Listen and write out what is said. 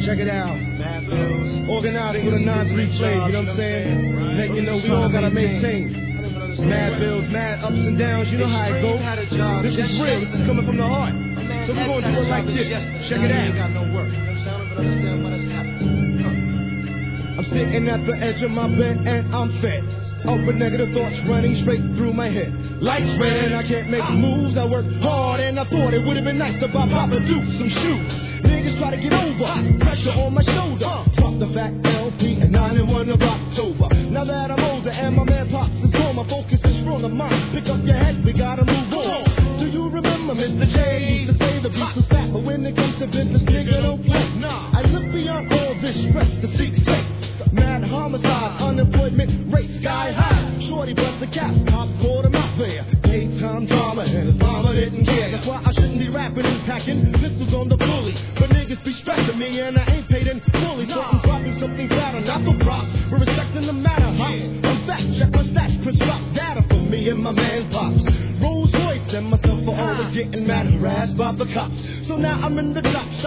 Check it out. Organized with a 9-3 play, you know what I'm saying? Letting you know we all gotta maintain. Mad bills, mad ups and downs, you know how it goes. This is real, this is coming from the heart. So we're gonna do it like this. Check it out. I'm sitting at the edge of my bed and I'm fed up with negative thoughts running straight through my head. Lights red, I can't make moves. I work hard and I thought it would have been nice to buy Papa Duke some shoes. Niggas try to get over, pressure on my shoulder. Drop the fat LP and 9 and 1 of October. Now that I'm older and my man Pops is gone, my focus is from the mind. Pick up your head, we gotta move on. Do you remember Mr. J used to say the beat was fat, but when it comes to business, nigga don't play. I look beyond all this stress to seek faith. Mad homicide, unemployment rate sky high. Shorty bust the cap, cops caught him out there. Daytime drama and his mama didn't care. That's why I shouldn't be rapping and packing pistols on the bully. But niggas be stressing me and I ain't paid in fully. So I'm dropping something better, not for props. We're respecting the matter, huh? I'm back, check my stats, Chris Rock data for me and my man Pops. Rolls Royce and myself for always getting mad and harassed by the cops. So now I'm in the top.